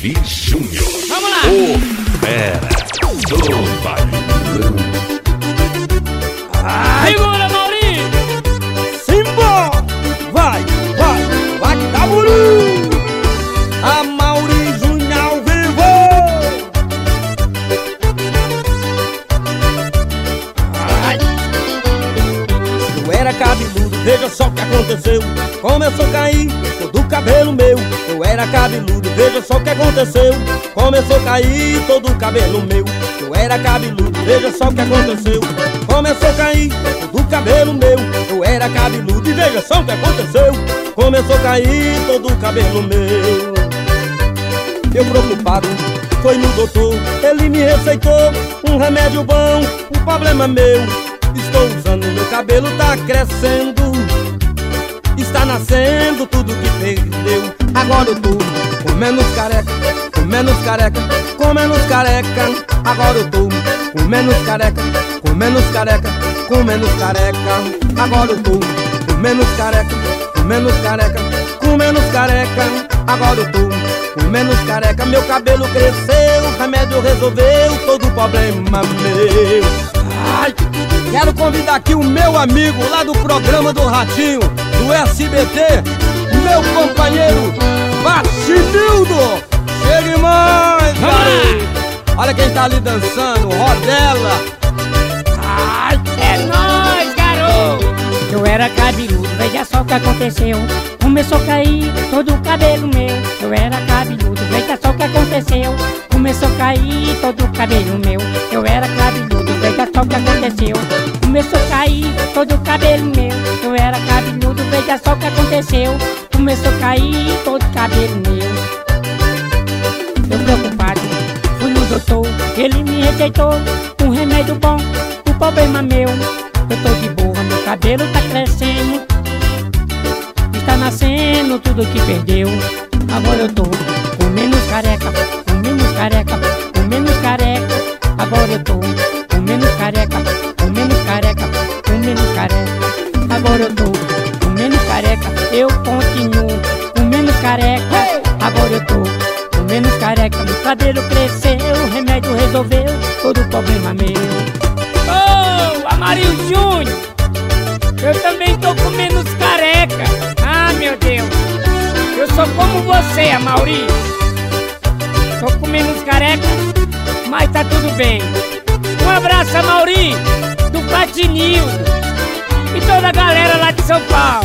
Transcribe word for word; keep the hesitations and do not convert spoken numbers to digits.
Amaury Júnior. Vamos lá! O fera do bailão. Segura, Amaury! Simbora! Vai, vai, vai que tá bonito! Amaury Júnior ao vivo! Ai. Eu era cabeludo, veja só o que aconteceu. Começou a cair todo o cabelo meu. Eu era cabeludo, veja só o que aconteceu. Começou a cair todo o cabelo meu. Eu era cabeludo, veja só o que aconteceu. Começou a cair todo o cabelo meu. Eu era cabeludo e veja só o que aconteceu. Começou a cair todo o cabelo meu. Eu preocupado, foi no doutor. Ele me receitou um remédio bom. O problema meu, estou usando, meu cabelo tá crescendo. Está nascendo tudo que perdeu. Agora eu tô com menos careca, com menos careca, com menos careca. Agora eu tô com menos careca, com menos careca, com menos careca. Agora eu tô com menos careca, com menos careca, com menos careca. Agora eu tô com menos careca. Meu cabelo cresceu, o remédio resolveu todo o problema meu. Ai, quero convidar aqui o meu amigo lá do programa do Ratinho, do S B T, meu companheiro Batinildo. Chegue mais, garoto. Olha quem tá ali dançando, Rodela. Ai, é nóis, garoto! Eu era cabeludo, veja só o que aconteceu. Começou a cair todo o cabelo meu. Eu era cabeludo, veja só o que aconteceu. Começou a cair todo o cabelo meu. Eu era cabeludo, veja só o que aconteceu. Começou a cair todo o cabelo meu. Eu era cabeludo, veja só o que aconteceu. Começou a cair todo o cabelo meu. Eu preocupado, fui no doutor. Ele me receitou um remédio bom. O problema meu, eu tô de boa, meu cabelo tá crescendo. Está nascendo tudo que perdeu. Agora eu tô com menos careca, com menos careca, com menos careca. Agora eu tô com menos careca, com menos careca, com menos careca. Agora eu tô com menos careca, eu continuo com menos careca. Agora eu tô com menos careca, meu cabelo cresceu, o remédio resolveu todo o problema meu. Ô, Amaury Júnior, eu também tô com menos careca. Ah, meu Deus, eu sou como você, Amaury. Tô com menos careca, mas tá tudo bem. Um abraço, Amaury, do Batinildo e toda a galera lá de São Paulo.